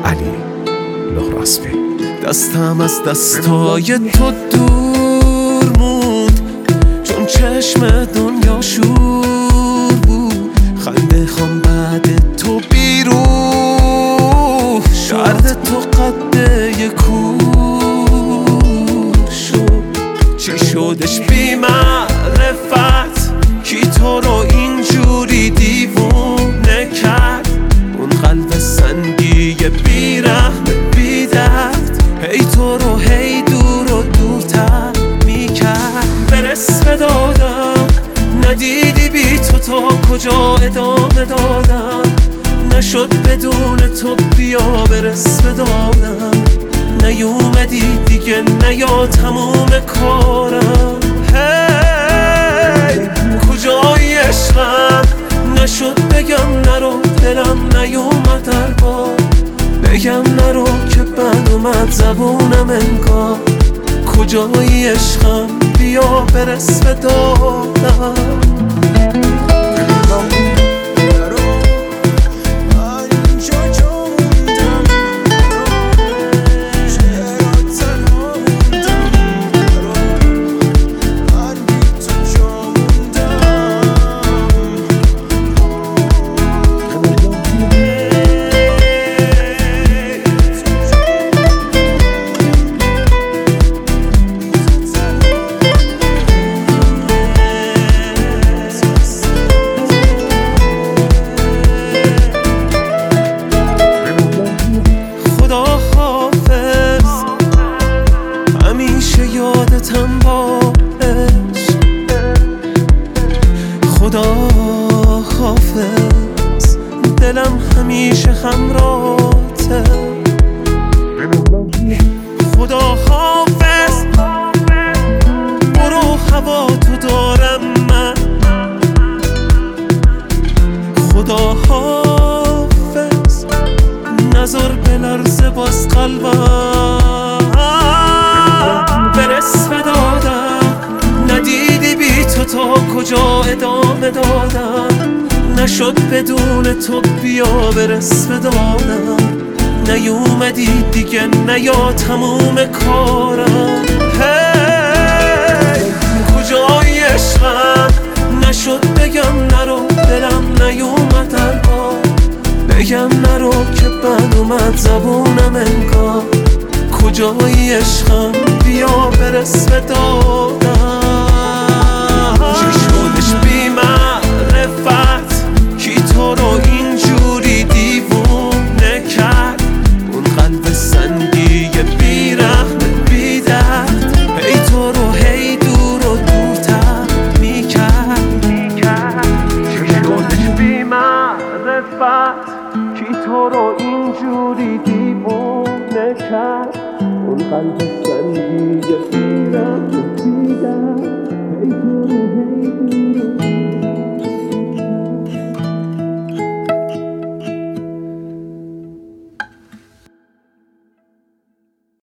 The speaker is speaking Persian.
علی لهراسبی. دستم از دستای تو دور موند، چون چشم دنیا شور بود. خنده خام بعد تو بیروح شد، درد تو قده کور شد. چی شدش بی معرفت کی تو رو اینجوری دیوونه کرد؟ اون قلب سنگی بی رحم بی درد هی تو رو هی دور و دورتر میکرد. برس به دادم ندیدی بی تو تا کجا ادامه دادم، نشد بدون تو بیا برس به دادم. نیومدی دیگه نیا تموم کارم. هی کجای عشقم؟ نشد بگم نرو، دلم نیومد در بار بگم نرو که بد اومد زبونم انگار. کجای عشقم؟ بیا برس به دادم. یادتم با عشق، خدا حافظ. دلم همیشه همراهته، خدا حافظ. برو هوا تو دارم من، خدا حافظ. نظر بلرزه باز قلبم. برس به دادم ندیدی بی تو تا کجا ادامه دادم، نشد بدون تو بیا برس به دادم. نیومدی دیگه نیا تموم کارم. هی کجای عشقم؟ نشد بگم نرو، دلم نیومد در بار بگم نرو که بد اومد زبونم انگار. کجای عشقم؟ بیا برس به دادم. چی شدش بی معرفت کی تو رو اینجوری دیوونه کرد؟ اون قلب سنگی بی رحم بی درد هی تو رو هی دور و دورتر میکرد. چی شدش بی معرفت کی تو رو اینجوری دیوونه کرد؟ اون قلب سنگی بی رحم